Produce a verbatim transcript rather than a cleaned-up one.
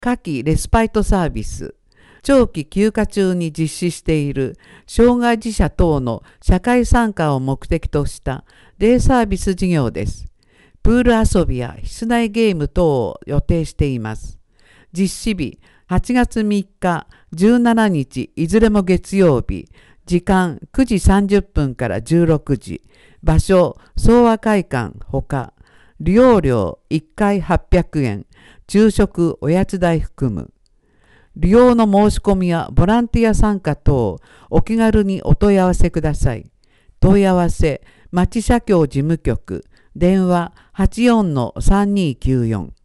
夏季レスパイトサービス、長期休暇中に実施している障害児者等の社会参加を目的としたデイサービス事業です。プール遊びや室内ゲーム等を予定しています。実施日、はちがつみっか、じゅうしちにち、いずれも月曜日、時間くじさんじゅっぷんからじゅうろくじ、場所、総和会館ほか、利用料いっかいはっぴゃくえん、昼食おやつ代含む。利用の申し込みやボランティア参加等、お気軽にお問い合わせください。問い合わせ、町社協事務局、電話 はちよんのさんにーきゅうよん。